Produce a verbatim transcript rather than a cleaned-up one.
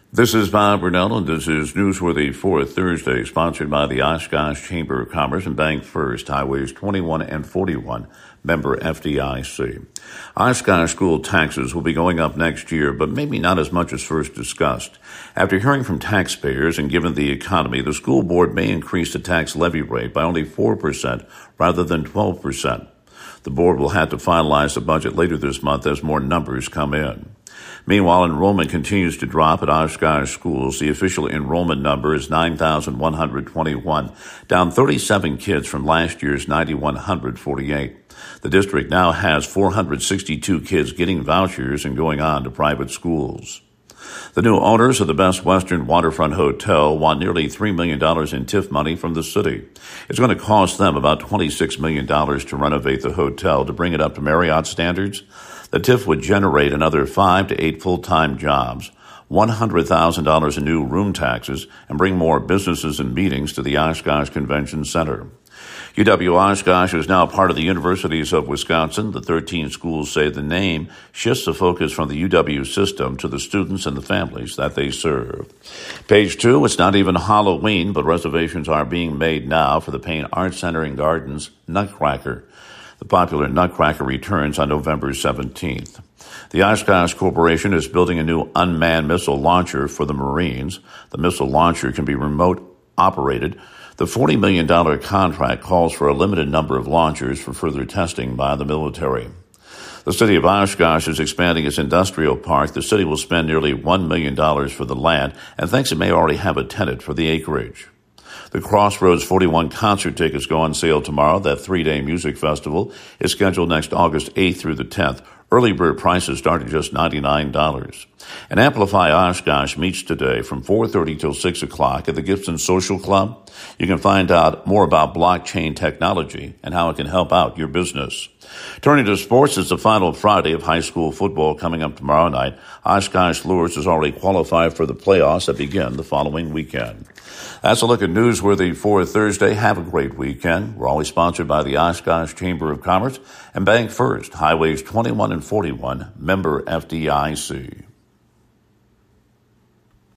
This is Bob Brunel, and this is Newsworthy for Thursday, sponsored by the Oshkosh Chamber of Commerce and Bank First, Highways twenty-one and forty-one, member F D I C. Oshkosh school taxes will be going up next year, but maybe not as much as first discussed. After hearing from taxpayers and given the economy, the school board may increase the tax levy rate by only four percent rather than twelve percent. The board will have to finalize the budget later this month as more numbers come in. Meanwhile, enrollment continues to drop at Oshkosh schools. The official enrollment number is nine thousand one hundred twenty-one, down thirty-seven kids from last year's nine thousand one hundred forty-eight. The district now has four hundred sixty-two kids getting vouchers and going on to private schools. The new owners of the Best Western Waterfront Hotel want nearly three million dollars in T I F money from the city. It's going to cost them about twenty-six million dollars to renovate the hotel to bring it up to Marriott standards. The T I F would generate another five to eight full-time jobs, one hundred thousand dollars in new room taxes, and bring more businesses and meetings to the Oshkosh Convention Center. U W-Oshkosh is now part of the Universities of Wisconsin. The thirteen schools say the name shifts the focus from the U W system to the students and the families that they serve. Page two, it's not even Halloween, but reservations are being made now for the Payne Arts Center and Gardens Nutcracker. The popular Nutcracker returns on November seventeenth. The Oshkosh Corporation is building a new unmanned missile launcher for the Marines. The missile launcher can be remote operated. The forty million dollars contract calls for a limited number of launchers for further testing by the military. The city of Oshkosh is expanding its industrial park. The city will spend nearly one million dollars for the land and thinks it may already have a tenant for the acreage. The Crossroads forty-one concert tickets go on sale tomorrow. That three-day music festival is scheduled next August eighth through the tenth. Early bird prices start at just ninety-nine dollars. And Amplify Oshkosh meets today from four thirty till six o'clock at the Gibson Social Club. You can find out more about blockchain technology and how it can help out your business. Turning to sports, it's the final Friday of high school football coming up tomorrow night. Oshkosh Lures has already qualified for the playoffs that begin the following weekend. That's a look at Newsworthy for Thursday. Have a great weekend. We're always sponsored by the Oshkosh Chamber of Commerce and Bank First, Highways twenty-one and forty-one, member F D I C.